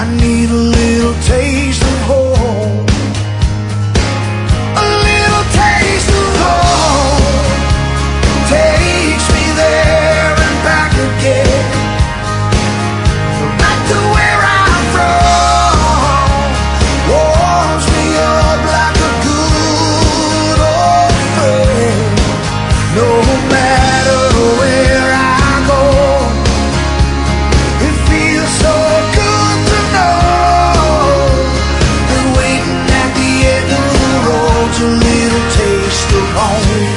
need a little taste of home. A little taste of home takes me there and back again, back to where I'm from. Warms me up like a good old friend. No matter where I go, it feels so good to know that waiting at the end of the road's a little taste of home.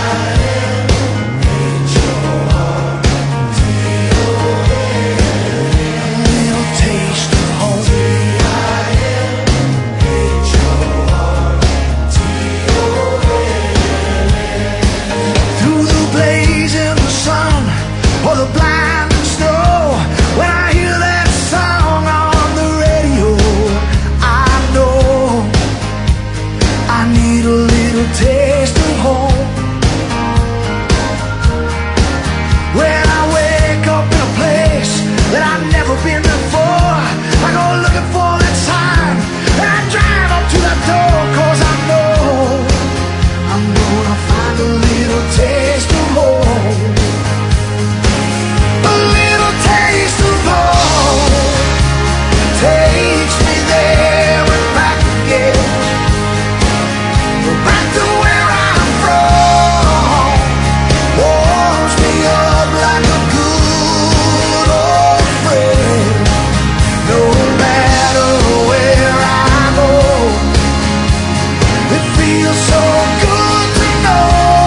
Or the blinding snow, when I hear that song on the radio, I know I need a little taste of home. When I wake up in a place that I've never been before, I go looking for that sign, and I drive up to that door, 'cause I know I'm gonna find a little taste of home. Takes me there and back again, back to where I'm from. Warms me up like a good old friend. No matter where I go, it feels so good to know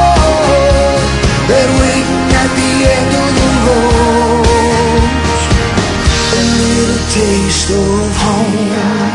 that waiting at the end of the road, a little taste of home.